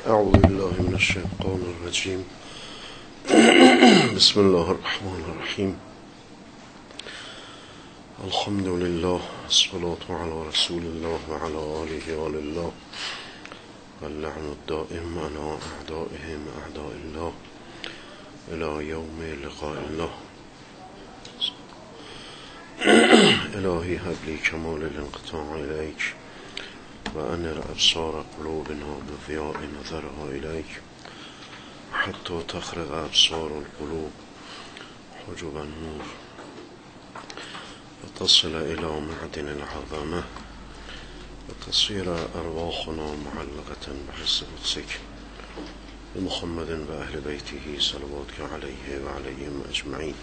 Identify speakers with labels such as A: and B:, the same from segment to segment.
A: اعوذ بالله من الشیطان الرجیم. بسم الله الرحمن الرحیم. الحمد لله والصلاة على رسول الله وعلى آله وآل الله واللعن الدائم على أعدائهم أعداء الله إلى يوم لقاء الله. إلهي هب لي كمال الانقطاع إليك وأنر أبصار قلوبنا بضياء نظرها إليك حتى تخرق أبصار القلوب حجب النور وتصل إلى معدن العظمة وتصير أرواحنا معلقة بحس قدسك بمحمد وأهل بيته صلواتك عليه وعليهم أجمعين.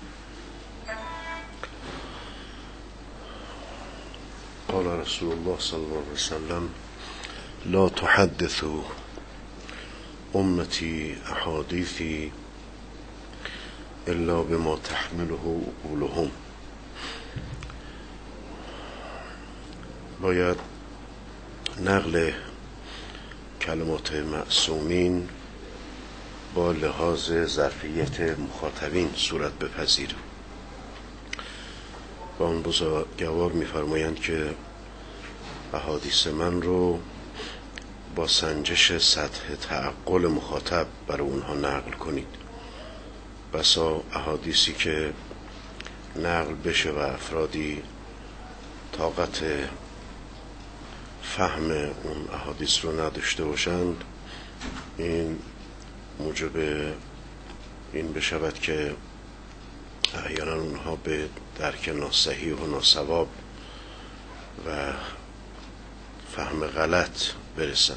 A: قال رسول الله صلى الله عليه وسلم: لا تحدثوا أمتي أحاديثي إلا بما تحمله عقولهم. باید نقل کلمات معصومین با لحاظ ظرفیت مخاطبین صورت بپذیره. و آن بزرگوار می‌فرمایند که احادیث من رو با سنجش سطح تعقل مخاطب برای اونها نقل کنید. بسا احادیثی که نقل بشه و افرادی طاقت فهم اون احادیث رو نداشته باشند، این موجب این بشود که احیانا اونها به درک ناصحیح و ناصواب و فهم غلط برسند.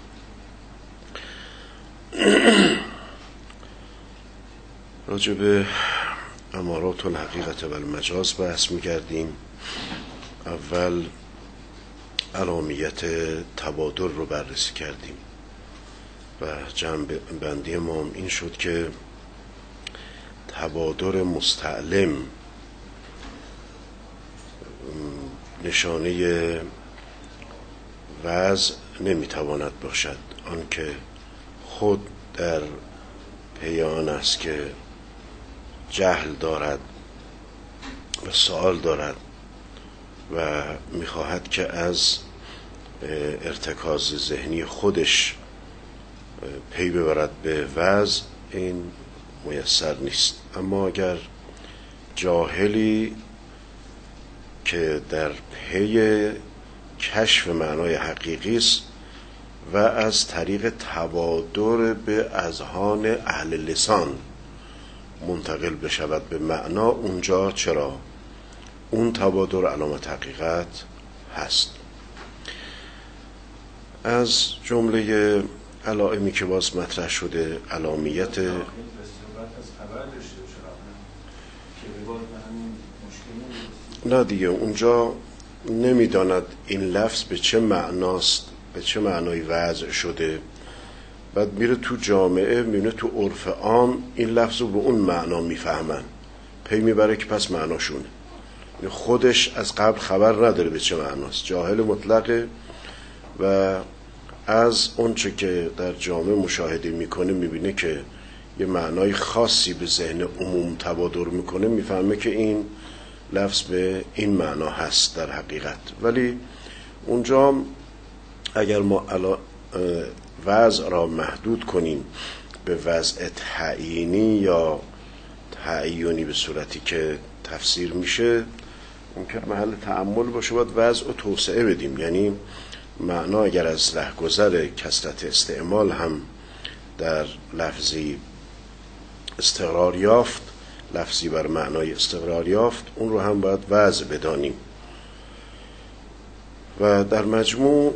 A: راجع به امارات الحقیقت و المجاز بحث می‌کردیم. اول علامیت تبادر رو بررسی کردیم و جمع بندی ما این شد که تبادر مستعلم نشانه وضع نمیتواند باشد. آنکه خود در پی آن است که جهل دارد و سوال دارد و میخواهد که از ارتکاز ذهنی خودش پی ببرد به وضع، این میسر نیست. اما اگر جاهلی که در پی کشف معنای حقیقی است و از طریق تبادر به اذهان اهل لسان منتقل بشود به معنا، اونجا چرا اون تبادر علامت حقیقت هست. از جمله علائمی که باز مطرح شده علامیت نه دیگه، اونجا نمیداند این لفظ به چه معناست، به چه معنایی وضع شده. بعد میره تو جامعه، میبینه تو عرف عام این لفظ رو به اون معنا میفهمن، پی میبره که پس معناشونه. خودش از قبل خبر نداره به چه معناست، جاهل مطلقه و از اونچه که در جامعه مشاهده میکنه میبینه که یه معنای خاصی به ذهن عموم تبادر میکنه، میفهمه که این لفظ به این معنا هست در حقیقت. ولی اونجا اگر ما وضع را محدود کنیم به وضع تعیینی یا تعیینی به صورتی که تفسیر میشه، ممکن محل تأمل باشه، باید وضع رو توسعه بدیم. یعنی معنا اگر از رهگذر کثرت استعمال هم در لفظی استقرار یافت، لفظی بر معنای استقرار یافت، اون رو هم باید وضع بدانیم. و در مجموع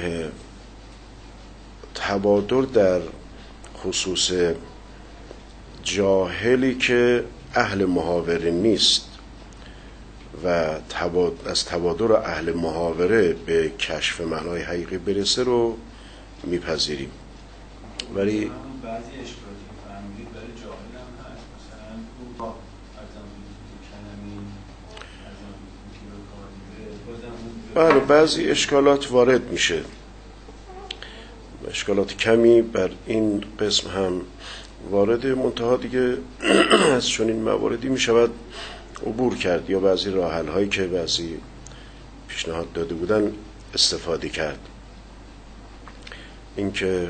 A: تبادر در خصوص جاهلی که اهل محاوره نیست و از تبادر اهل محاوره به کشف معنای حقیقی برسه رو میپذیریم. ولی
B: بعضی اشکالاتی که فهمیدید برای جاهل هم هست. مثلا تو کلمی
A: بله بعضی اشکالات وارد میشه. اشکالات کمی بر این قسم هم وارد، منتها دیگه از چنین مواردی می شود عبور کرد یا بعضی راه حل هایی که بعضی پیشنهاد داده بودن استفاده کرد. اینکه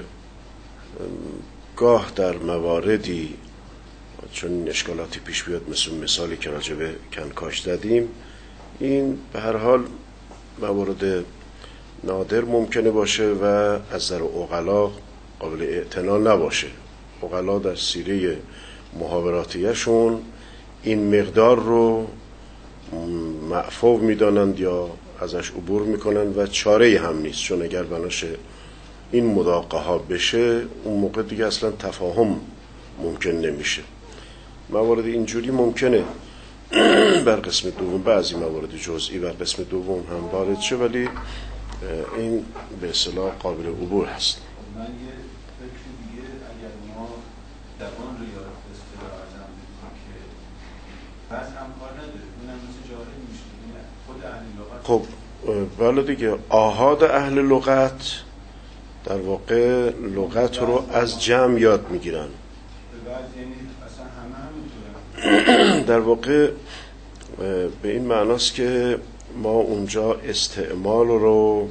A: گاه در مواردی چون این اشکالاتی پیش بیاد، مثل مثالی که راجع به کنکاش زدیم، این به هر حال موارد نادر ممکنه باشه و از نظر عقلا قابل اعتنا نباشه. عقلا در سیره محاوراتیشون این مقدار رو معفو میدانند یا ازش عبور میکنند و چاره هم نیست، چون اگر بناشه این مداقه ها بشه اون موقع دیگه اصلا تفاهم ممکن نمیشه. موارد اینجوری ممکنه بر قسم دوم، بعضی موارد جزئی بر قسم دوم هم وارد شه، ولی این به اصطلاح قابل عبور هست.
B: من یه فکر دیگه، اگر ما دوان رو یا اصطلاح ازم بدیم که بس هم کار نداره، اونم مثل جاهل میشه، خود اهل لغت.
A: خب بله دیگه، آحاد اهل لغت در واقع لغت رو از جمع یاد میگیرن.
B: یعنی اصلا همه همینطورن.
A: در واقع به این معناست که ما اونجا استعمال رو،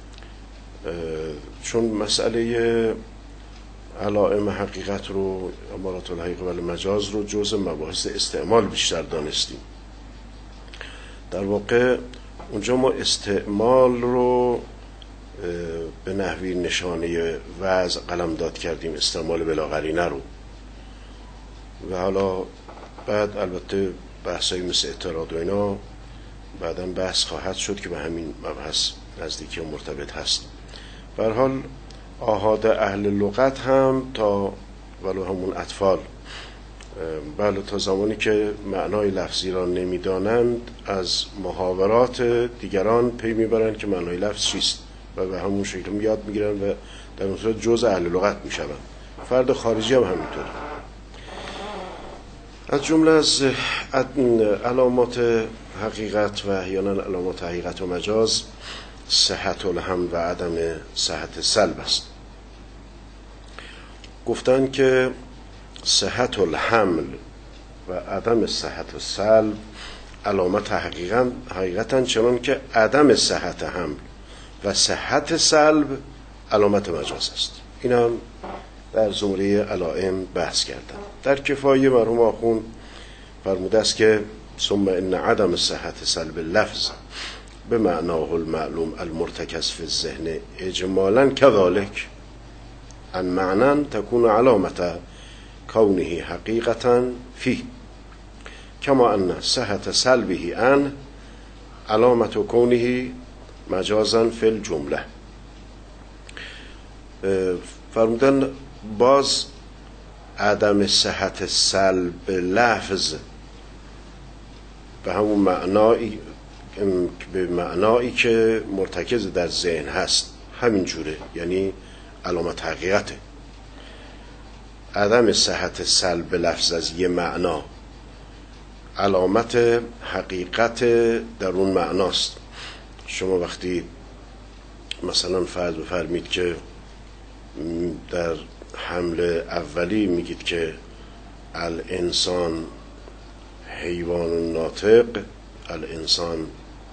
A: چون مسئله علائم حقیقت رو، امارات الحقیقه و المجاز رو جزء مباحث استعمال بیشتر دانستیم. در واقع اونجا ما استعمال رو به نحوی نشانه وضع قلمداد کردیم، استعمال بلا قرینه رو، و حالا بعد البته بحثایی مثل اعتراض و اینا بعداً بحث خواهد شد که به همین مبحث نزدیکی و مرتبط هست. به هر حال آحاد اهل لغت هم تا ولو همون اطفال، بله، تا زمانی که معنای لفظی را نمیدانند از محاورات دیگران پی میبرند که معنای لفظ چیست و به همون شکل یاد میگیرن و در اون صورت جزء اهل لغت میشوند. فرد خارجی هم همینطوره. از جمله از علامات حقیقت و احیانا علامات حقیقت و مجاز صحت الحمل و عدم صحت سلب است. گفتن که صحت الحمل و عدم صحت سلب علامت حقیقتا، چنان که عدم صحت حمل و صحت سلب علامت مجاز است. این هم در زمره علائم بحث کردن. در کفایه مرحوم آخوند فرموده است که ثم ان عدم صحت سلب لفظ به معناه المعلوم المرتکز فی الذهن اجمالا كذلك ان معنى تكون علامت كونه حقیقتا فيه كما ان صحت سلبه ان علامت كونه مجازا فی الجمله. فرمودن باز عدم صحت سلب لفظ به همون معنایی که مرتکز در ذهن هست همین جوره، یعنی علامت حقیقته. عدم صحت سلب لفظ از یه معنا علامت حقیقت در اون معناست. شما وقتی مثلا فرض بفرمید که در حمل اولی میگید که الانسان حیوان ناطق، الانسان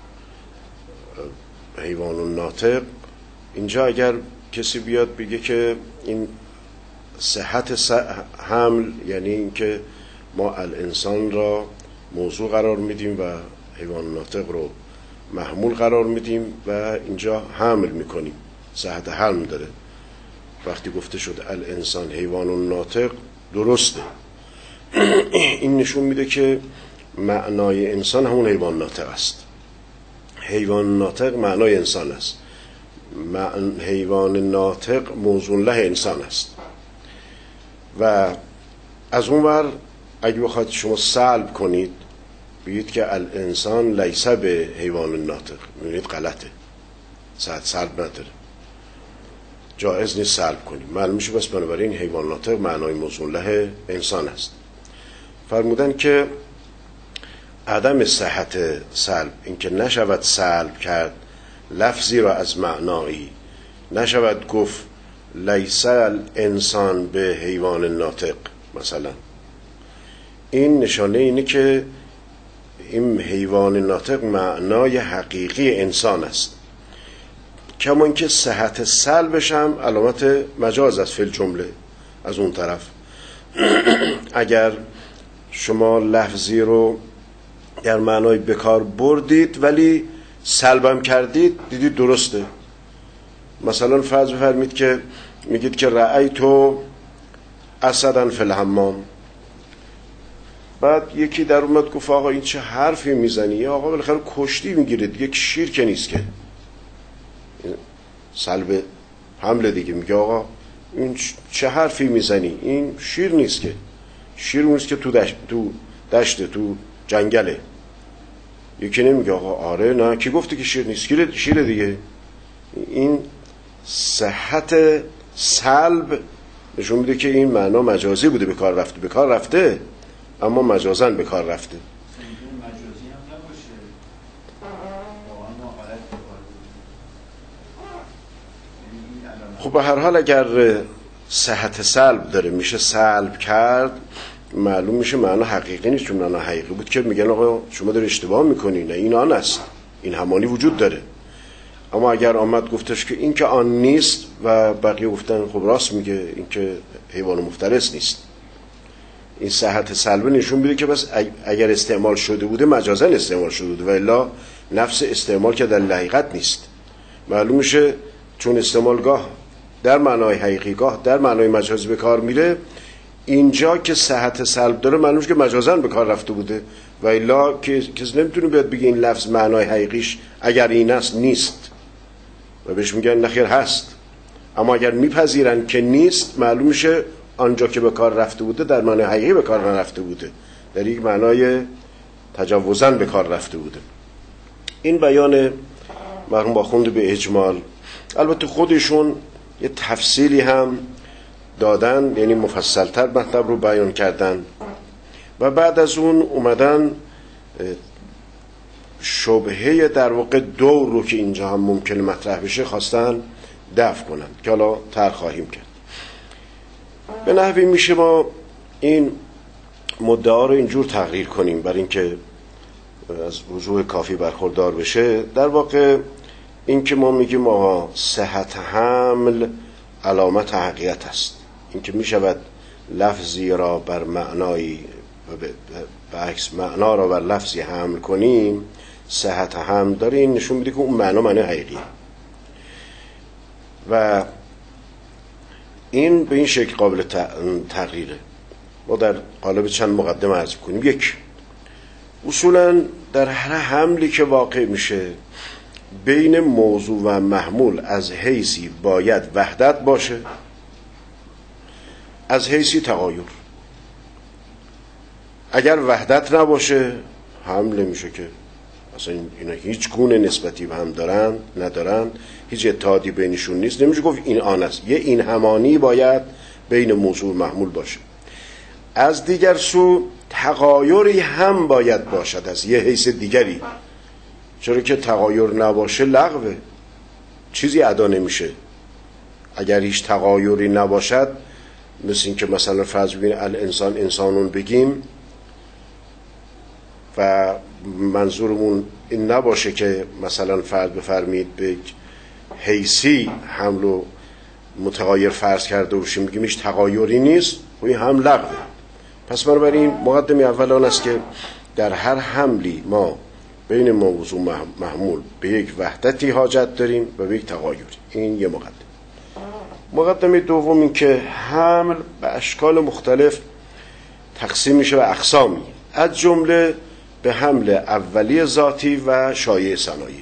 A: حیوان ناطق، اینجا اگر کسی بیاد بگه که این صحت حمل یعنی اینکه ما الانسان را موضوع قرار میدیم و حیوان ناطق رو محمول قرار میدیم و اینجا حمل میکنیم، صحت حمل داره. وقتی گفته شد الانسان حیوان ناطق درسته، این نشون میده که معنای انسان همون حیوان ناطق است. حیوان ناطق معنای انسان است، حیوان ناطق موضوع له انسان است. و از اون ور اگه بخواید شما سلب کنید بگید که الانسان لیس به حیوان ناطق، میبینید غلطه، سلب نداره، جایز نیست سلب کنیم، معلوم میشه بس بنابراین حیوان ناطق معنای موضوع له انسان است. فرمودن که عدم صحت سلب، اینکه نشود سلب کرد لفظی را از معنایی، نشود گفت لیس الانسان به حیوان ناطق مثلا، این نشانه اینه که این حیوان ناطق معنای حقیقی انسان است. کمان که صحت سلبش هم علامت مجاز است فی الجمله. از اون طرف اگر شما لفظی رو در معنای بکار بردید ولی سلبم کردید، دیدید درسته. مثلا فرض بفرمید که میگید که رأیتو اسدن فی الحمام، بعد یکی در اومد گفت آقا این چه حرفی میزنی؟ آقا بالاخره کشتی میگیرید، یک شیر که نیست که. سلب حمله دیگه، میگه آقا این چه حرفی میزنی؟ این شیر نیست که، شیر نیست که تو دشته تو جنگله. یکی نمیگه آقا آره نه کی گفته که شیر نیست؟ شیر دیگه. این صحت سلب نشون میده که این معنا مجازی بوده، به کار رفته اما مجازن به کار رفته. خب به هر حال اگر صحت سلب داره میشه سلب کرد، معلوم میشه معنا حقیقی نیست. چون معنا حقیقی بود که میگن آقا شما داری اشتباه میکنی، نه این آن است، این همانی وجود داره. اما اگر آمد گفتش که این که آن نیست و بقیه گفتن خب راست میگه، این که حیوان مفترس نیست، این صحت سلبی نشون میده که بس اگر استعمال شده بوده مجازن استعمال شده بوده و الا نفس استعمال که در حقیقت نیست. معلوم میشه چون استعمالگاه در معنای حقیقی گاه در معنای مجازی به کار میره، اینجا که صحت سلب داره معلوم میشه که مجازن به کار رفته بوده و الا کسی نمیتونه بیاد بگه این لفظ معنای حقیقیش اگر این است نیست و بهش میگن نخیر هست. اما اگر میپذیرن که نیست، معلوم میشه آنجا که به کار رفته بوده در معنای حقیقی به کار نرفته بوده، در یک معنای تجاوزن به کار رفته بوده. این بیان مرحوم باخوند به اجمال. البته خودشون یه تفصیلی هم دادن، یعنی مفصلتر مطلب رو بیان کردن و بعد از اون اومدن شبهه در واقع دور رو که اینجا هم ممکنه مطرح بشه خواستن دفع کنن که حالا تر خواهیم کرد. به نحوی میشه ما این مدعا رو اینجور تقریر کنیم برای اینکه از وجوه کافی برخوردار بشه. در واقع این که ما میگیم آقا صحت حمل علامت حقیقت است، این که میشود لفظی را بر معنایی به عکس معنا را بر لفظی حمل کنیم، صحت حمل داره، این نشون میده که اون معنا معنی حقیقیه و این به این شکل قابل تغییره. ما در قالب چند مقدمه عرض کنیم. یک، اصولا در هر حملی که واقع میشه بین موضوع و محمول از حیثی باید وحدت باشه، از حیثی تغایر. اگر وحدت نباشه حمل نمیشه که اصلا اینا هیچ گونه نسبتی به هم ندارن، هیچ اتحادی بینشون نیست، نمیشه گفت این آن است. یه این همانی باید بین موضوع و محمول باشه. از دیگر سو تغایری هم باید باشد از یه حیث دیگری، چرا که تغایر نباشه لغوه، چیزی ادا نمیشه. اگر هیچ تغایری نباشد، مثل این که مثلا فرض بگیم الانسان انسانون بگیم و منظورمون این نباشه که مثلا فرض بفرمید به حیثی حمل و متغایر فرض کرده باشیم بگیم هیچ تغایری نیست، و این هم لغوه. پس بنابراین مقدمه اول آن است که در هر حملی ما بین موضوع محمول به یک وحدتی حاجت داریم و به یک تغایری. این یه مقدمه دوم این که حمل به اشکال مختلف تقسیم میشه به اقسامی، از جمله به حمل اولی ذاتی و شایع ثنایی.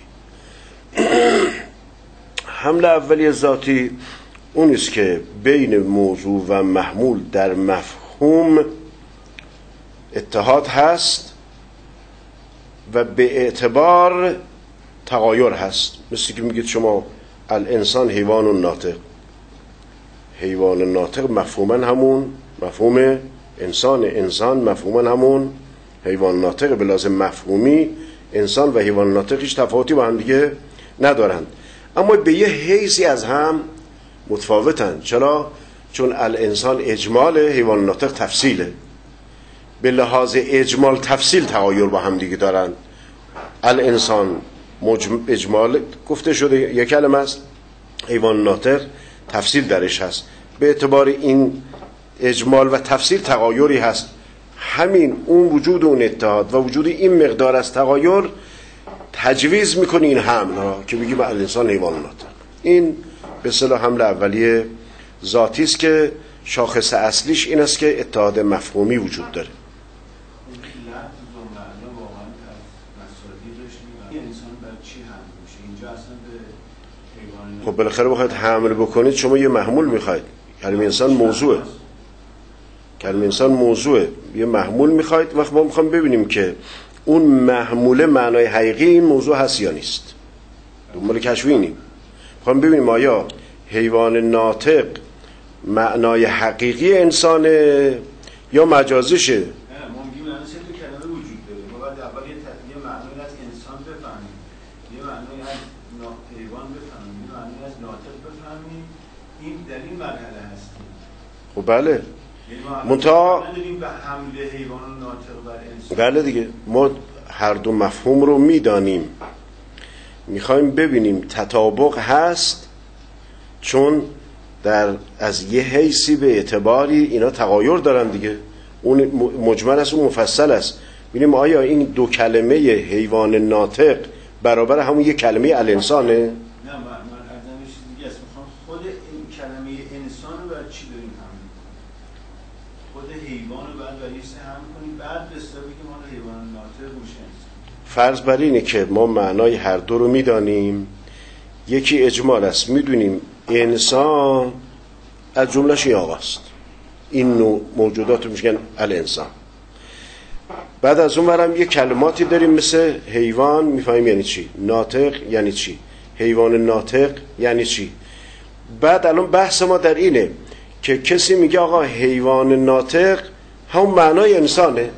A: حمل اولی ذاتی اون است که بین موضوع و محمول در مفهوم اتحاد هست و به اعتبار تغایر هست. مثل که میگید شما الانسان حیوان ناطق، حیوان ناطق مفهوما همون مفهوم انسان مفهوما همون حیوان ناطق. به لازم مفهومی انسان و حیوان ناطق هیچ تفاوتی با هم دیگه ندارند، اما به یه حیثی از هم متفاوتن. چرا؟ چون الانسان اجمال، حیوان ناطق تفصیله. به لحاظ اجمال تفصیل تغایر با هم دیگه دارن. الانسان اجمال گفته شده یک کلمه است، حیوان ناطق تفصیل درش هست. به اعتبار این اجمال و تفصیل تغایری هست. همین اون وجود اون اتحاد و وجود این مقدار از تغایر تجویز میکنه این حمل را که بگیم الانسان حیوان ناطق. این به اصطلاح حمل اولیه ذاتی است که شاخص اصلیش این است که اتحاد مفهومی وجود داره. خب بالاخره بخواید حمل بکنید شما یه محمول میخواید. کلمه انسان موضوعه، کلمه انسان موضوعه، یه محمول میخواید. وقت ما میخوام ببینیم که اون محموله معنای حقیقی این موضوع هست یا نیست. دنبال کشفینیم، میخوام ببینیم آیا حیوان ناطق معنای حقیقی انسانه یا مجازیشه.
B: ممکنه الان سه تا کلمه وجود داره. ما باید اول یه معنی از انسان بفهمیم، یه معنی از حیوان بفهمیم، یه معنی از ناطق بفهمیم. این در این مرحله هستیم.
A: خب بله، منتها
B: به حمله حیوان ناطق بر انسان.
A: بله دیگه، ما هر دو مفهوم رو میدانیم، میخوایم ببینیم تطابق هست، چون از یه حیثی به اعتباری اینا تغایر دارن دیگه. اون مجمل است، اون مفصل است. ببینیم آیا این دو کلمه حیوان ناطق برابر همون یک کلمه الانسانه؟
B: نه، من ارزم یه چیز دیگه است. میخوام خود این کلمه انسان رو بر چی داریم حمل کنیم؟ خود حیوان رو بر یه چیز حمل کنیم، بعد به اصطلاح بگیم ما حیوان ناطق میشه. فرض
A: بر اینه که ما معنای هر دو رو میدانیم. یکی اجمال است، میدونیم انسان از جملهش این آقاست، این نوع موجودات رو میشن الانسان. بعد از اون برم یه کلماتی داریم مثل حیوان، میفهمیم یعنی چی، ناطق یعنی چی، حیوان ناطق یعنی چی. بعد الان بحث ما در اینه که کسی میگه آقا حیوان ناطق همون معنای انسانه.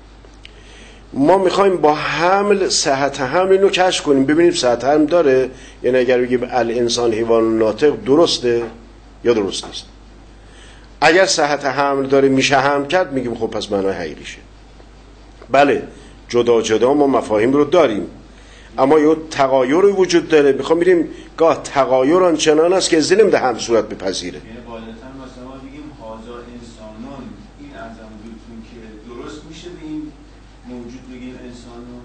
A: ما میخوایم با حمل صحت حمل اینو کشف کنیم، ببینیم صحت حمل داره. یعنی اگر بگیم الانسان حیوان ناطق درسته یا درست نیست. اگر صحت حمل داره میشه حمل کرد، میگیم خب پس معنای حقیقیشه. بله، جدا جدا ما مفاهیم رو داریم، اما یه تغایر وجود داره. میخوام ببینیم گاه تغایر آنچنان است که از نمیده هم صورت بپذیره.
B: یعنی قاعدتاً مثلا ما بگیم هازا انسانون، این ازم بودتون که درست میشه به این موجود بگیم انسانون،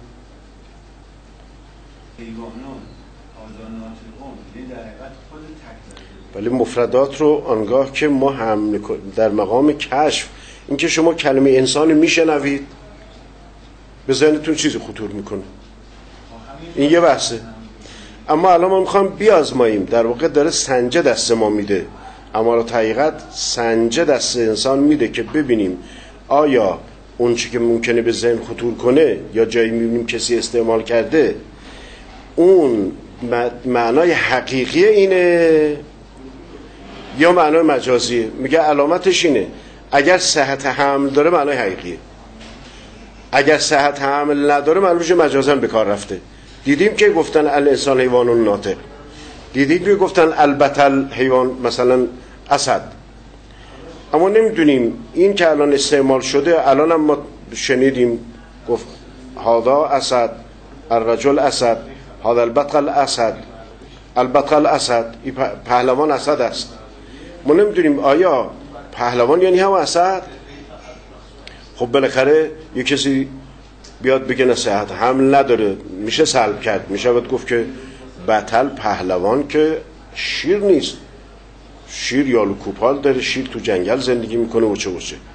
B: حیوانون، هازا ناطقون، یعنی در حقیقت خود تک.
A: ولی مفردات رو آنگاه که ما هم در مقام کشف، اینکه شما کلمه انسان میشنوید به ذهنتون چیزی خطور میکنه، این یه بحثه. اما الان ما میخوام بیازماییم، در واقع داره سنجه دست ما میده، اما را حقیقت سنجه دست انسان میده که ببینیم آیا اون چی که ممکنه به ذهن خطور کنه یا جایی میبینیم کسی استعمال کرده اون معنای حقیقی اینه یا معنای مجازیه. میگه علامتش اینه، اگر صحت حمل داره معنای حقیقیه، اگر صحت حمل نداره معلومه مجازاً به کار رفته. دیدیم که گفتن الانسان حیوان ناطق، دیدیم که گفتن البته حیوان مثلا اسد، اما نمیدونیم این که الان استعمال شده. الان هم ما شنیدیم گفت هذا اسد، الرجل اسد، هذا البطل اسد، البطل اسد، این پهلوان اسد است. ما نمیدونیم آیا پهلوان یعنی هم اسد؟ خب بالاخره یه کسی بیاد بگه نصیحت حمل نداره، میشه سلب کرد، میشه باید گفت که بطل پهلوان که شیر نیست، شیر یالو کوپال داره، شیر تو جنگل زندگی میکنه و چه.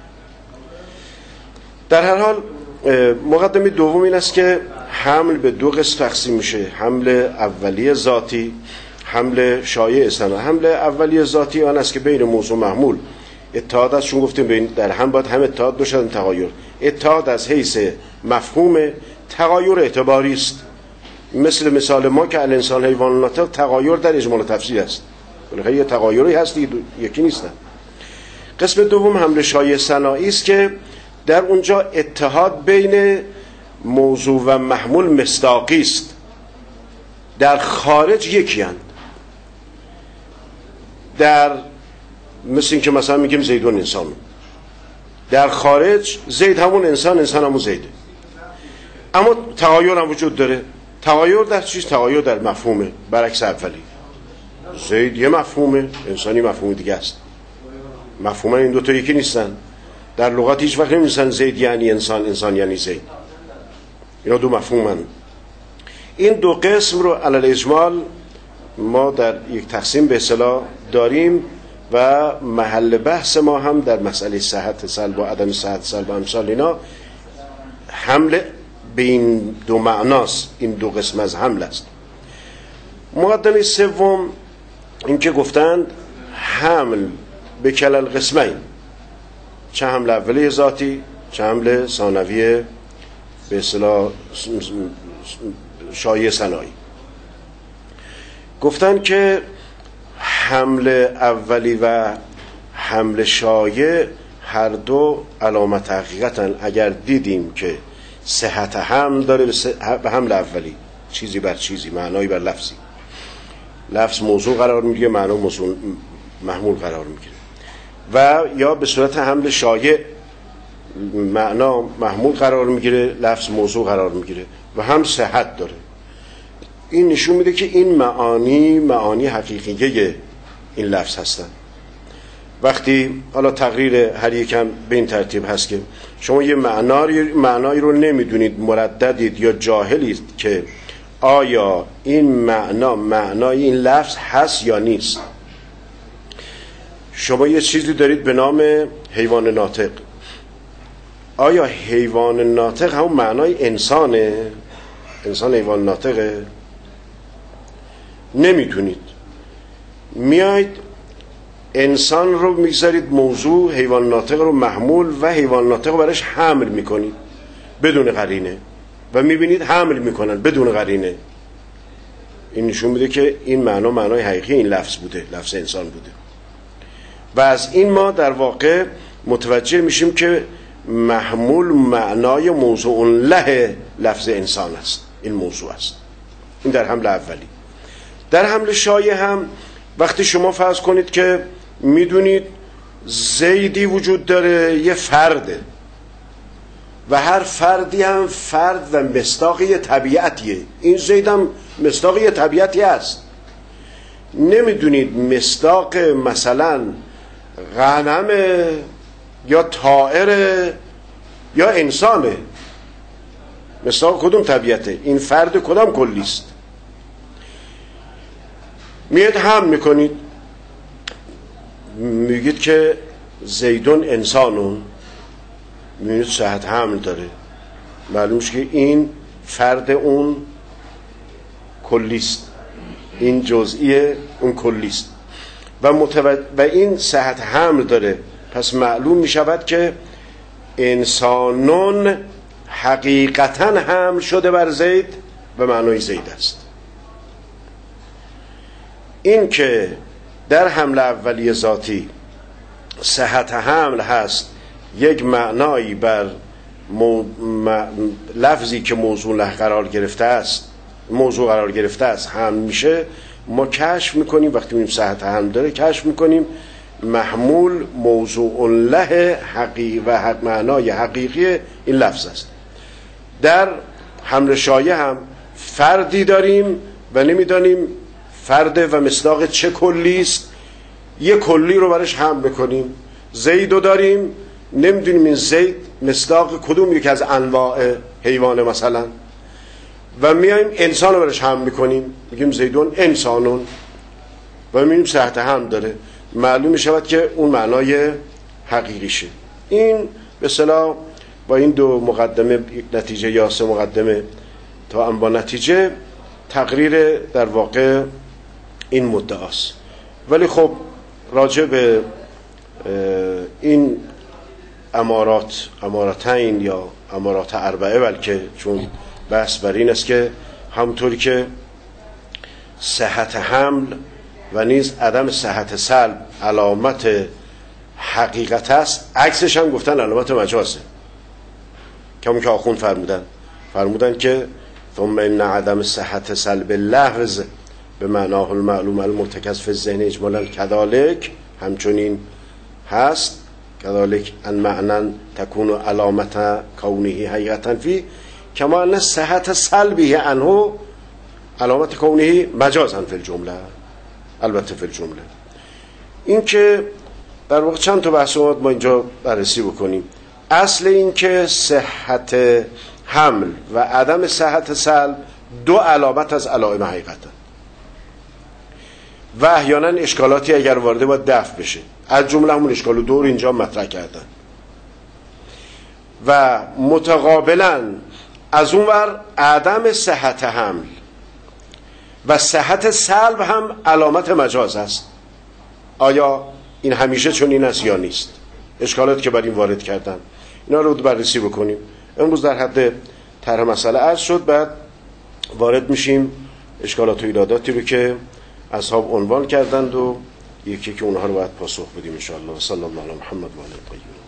A: در هر حال مقدمه دوم این است که حمل به دو قسم تقسیم میشه، حمل اولیه ذاتی، حمل شایع استنا. حمل اولیه ذاتی آن است که بین موضوع محمول اتحاد است، چون گفتیم بین در هم باید هم اتحاد باشد تغایر. اتحاد از حیث مفهوم، تغایر اعتباری است. مثال ما که الانسان حیوان ناطق تغایر در اجمال و تفصیل است، بالاخره یه تغایری هست یکی نیستن. قسم دوم حمل شایع صناعی است که در اونجا اتحاد بین موضوع و محمول مصداقی است، در خارج یکی اند. در مثل این که مثلا میگیم زیدون انسانون، در خارج زید همون انسان، انسان همون زیده. اما تغایر هم وجود داره. تغایر در چیز؟ تغایر در مفهومه، برعکس اولی. زید یه مفهومه، انسانی مفهوم دیگه است. مفهوم این دوتا یکی نیستن. در لغت هیچ وقت نمی‌نویسن زید یعنی انسان، انسان یعنی زید. اینا دو مفهومن. این دو قسم رو علی اجمال ما در یک تقسیم به اصطلاح داریم و محل بحث ما هم در مسئله صحت سلب و عدم صحت سلب و امثال اینا حمل به این دو معناست. این دو قسم از حمل است. مقدمه سوم این که گفتند حمل به کل القسمین، چه حمل اولی ذاتی چه حمل ثانوی به اصطلاح شایع صناعی. گفتن که حمل اولی و حمل شایع هر دو علامت حقیقتن. اگر دیدیم که صحت حمل داره به حمل اولی، چیزی بر چیزی، معنایی بر لفظی، لفظ موضوع قرار میگیره، معنا موضوع محمول قرار میگیره، و یا به صورت حمل شایع معنا محمول قرار میگیره، لفظ موضوع قرار میگیره و هم صحت داره. این نشون میده که این معانی حقیقیه این لفظ هستن. وقتی حالا تقریر هر یکم به این ترتیب هست که شما یه معنایی رو نمیدونید، مرددید یا جاهلید که آیا این معنای این لفظ هست یا نیست. شما یه چیزی دارید به نام حیوان ناطق. آیا حیوان ناطق همون معنای انسانه؟ انسان حیوان ناطقه؟ نمیتونید. میاید انسان رو میگذارید موضوع، حیوان ناطق رو محمول و حیوان ناطق رو برش حمل میکنید بدون قرینه و میبینید حمل میکنن بدون قرینه. این نشون میده که این معنای حقیقی این لفظ بوده، لفظ انسان بوده. و از این ما در واقع متوجه میشیم که محمول معنای موضوع له لفظ انسان است، این موضوع است. این در حمل اولی. در حمل شایع هم وقتی شما فرض کنید که میدونید زیدی وجود داره، یه فرده و هر فردی هم فرد و مصداقی طبیعتیه، این زید هم مصداقی طبیعتی است. نمیدونید مصداق مثلا غنم یا طائر یا انسانه، مصداق کدوم طبیعته، این فرد کدام کلیست. میاد هم میکنید، میگید که زیدون انسانون، میگید صحت حمل داره، معلوم میشه که این فرد اون کلیست، این جزئی اون کلیست و این صحت حمل داره. پس معلوم میشود که انسانون حقیقتا حمل شده بر زید و معنای زید است. این که در حمل اولی ذاتی صحت حمل هست، یک معنایی بر لفظی که موضوع له قرار گرفته است حمل میشه. ما کشف میکنیم وقتی میبینیم صحت حمل داره، کشف میکنیم محمول موضوع له حقیقی و معنای حقیقی این لفظ است. در حمل شایع هم فردی داریم و نمیدانیم فرد و مصداق چه کلی است، یه کلی رو برش حمل میکنیم. زیدو داریم، نمیدونیم این زید مصداق کدوم یکی از انواع حیوان مثلا، و میایم انسان رو برش حمل میکنیم، میگیم زیدون انسانون و میبینیم صحت حمل داره. معلوم میشود که اون معنای حقیقیشه. این به اصطلاح با این دو مقدمه، یک نتیجه یا سه مقدمه تا انبا نتیجه، تقریر در واقع این مدعاست. ولی خب راجع به این امارتین یا امارات اربعه، بلکه چون بحث بر این است که همونطوری که صحت حمل و نیز عدم صحت سلب علامت حقیقت است، عکسش هم گفتن علامت مجازه. کمون که آخوند فرمودن که ثم ان عدم صحت سلب لفظ به معناه المعلوم المرتکز فی الذهن اجمالا کذالک، همچنین هست. کذالک ان معنا تکون علامت کونه حقیقتا فی کما ان صحت سلبه عنه علامت کونه مجازا فی الجمله، البته فی الجمله. این که در واقع چند تا بحث ما اینجا بررسی بکنیم. اصل این که صحت حمل و عدم صحت سلب دو علامت از علائم حقیقتا و احیانا اشکالاتی اگر وارده باید دفع بشه، از جمله همون اشکال دور اینجا مطرح کردن. و متقابلا از اون ور عدم صحت حمل و صحت سلب هم علامت مجاز است. آیا این همیشه چون این است یا نیست؟ اشکالات که بر این وارد کردن اینا رو بررسی بکنیم. امروز در حد طرح مسئله عرض شد، بعد وارد میشیم اشکالات و ایراداتی رو که اصحاب عنوان کردند و یکی که اونها رو باید پاسخ بدیم ان شاء الله. صلی الله علی محمد و آله الطاهرین.